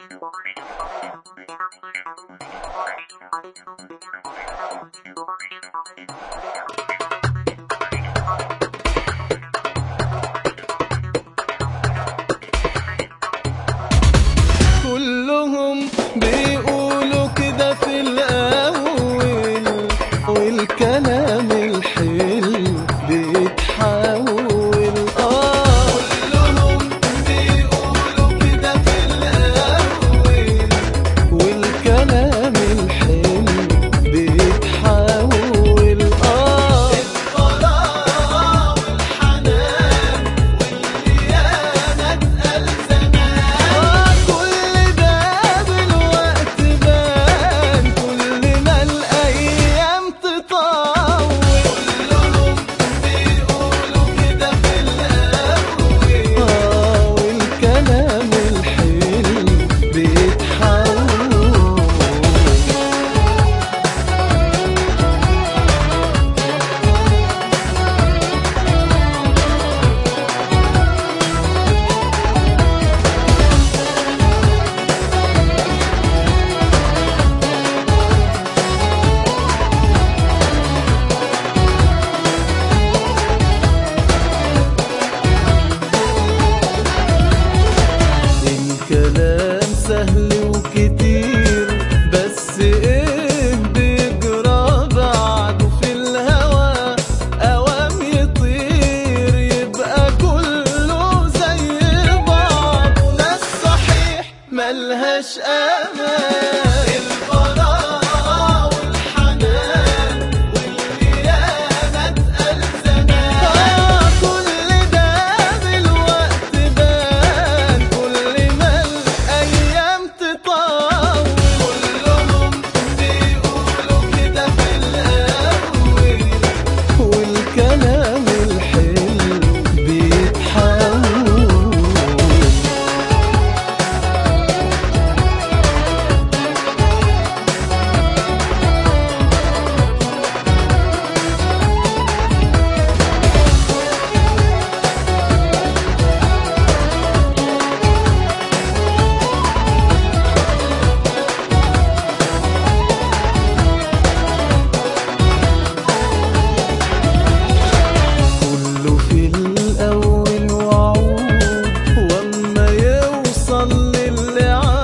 كلهم بيقولوا كده في الأول، والكلام الحلو بيتحول. كلهم بيقولوا كده في الأول، والكلام الحلو بيتحول. البراءة والحنان والخيانة اتقال زمان، كل ده بالوقت بان، كل ما الأيام تطول. كلهم بيقولوا كده في الأول، والكلام الحلو بيتحول. الكلام سهل وكتير، بس ايه بيجرى بعده في الهوى؟ اوام يطير يبقى كله زي بعض، ناس صحيح ملهاش امان. البراءة والحنان والخيانة اتقال زمان، كل ده بالوقت بان، كل ما الأيام تطول. كلهم بيقولوا كده في الأول، والكلام الحلو بيتحول. كله في الأول وعود، وأما يوصل للي